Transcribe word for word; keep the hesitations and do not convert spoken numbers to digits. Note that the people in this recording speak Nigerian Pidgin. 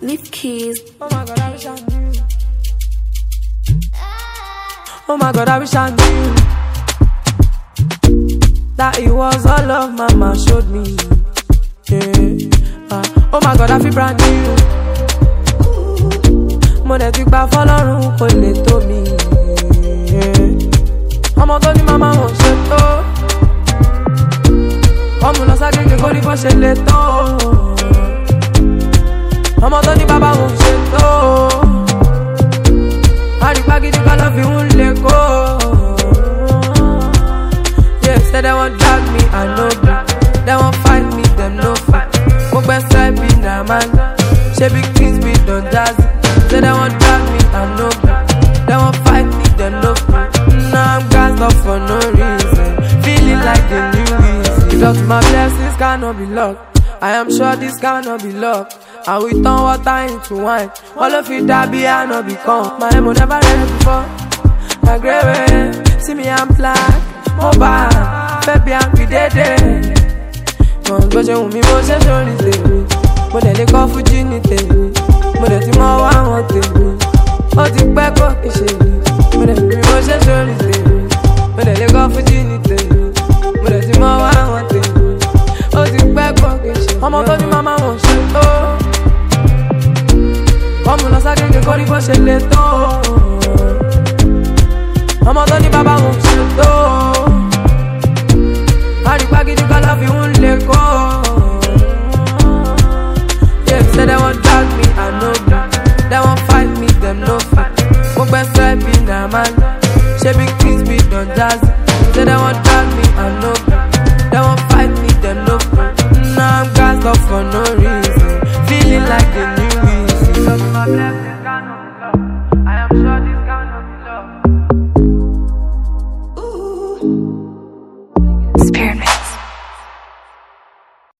Leaf keys. Oh my God, I wish I knew. Oh my God, I wish I knew that it was all love mama showed me. Yeah. Uh, oh my God, I feel brand new. Mo de ti gba fọ́lọ́run kò lè tó mi. Ọmọ tó ní mama wọ́n ṣe tó. Ọmọ lọ ságége kó ní bó ṣe lè tó. Ọmọ tó ní bàbá wọ́n ṣe tó. Àrígbá gidi ká lọ fi ń lè kó. Yeah, say they won't drag me, I know that. They won't fight me, them no fight. Mo gbẹ́sẹ̀ bí na man. Ṣé big things be done jazzy. Say they won't drag me, I know that. They won't fight me, them no fight. Now I'm gassed up for no reason. Feeling like the new reason. Because my blessings cannot be locked. I am sure this cannot be luck. And we turn water into wine. All of it that be I not become. My emo never read it before. My grave, see me I'm black. Mobile, baby I'm be dead. Mo gbọ́ ṣe wù mí mo ṣe sórí tèmi. Mo dẹ̀ lè kọ́ fújì ní tèmi. Mo dẹ̀ ti mọ wá wọn tèmi. Ó ti pẹ́ kó kì í ṣe mi. Mo dẹ̀ fi mo ṣe sórí tèmi. Mo dẹ̀ lè kọ́ fújì ní tèmi. Mo dẹ̀ ti mọ wá wọn tèmi. Ó ti pẹ́ kó kì í ṣe mi. Ọmọ tó ní màmá wọn ṣe tó. Ọmọ lọ ságége kó ní bó ṣe lè tó. Ọmọ tó ní bàbá wọn ṣe tó. Àrígbá gidi ká lọ fi ń lè kó. Yeah, say they won't drag me, I know that. They won't fight me, them no fight. Mo gbẹ́sẹ̀ bí na man. Ṣé big things be done jazzy. Say they won't drag me, I know that. They won't fight me, them no fight. Now I'm gassed up for no reason. Feeling like the new reason. Because my blessings cannot be love. I am sure this cannot be love. Spearmint.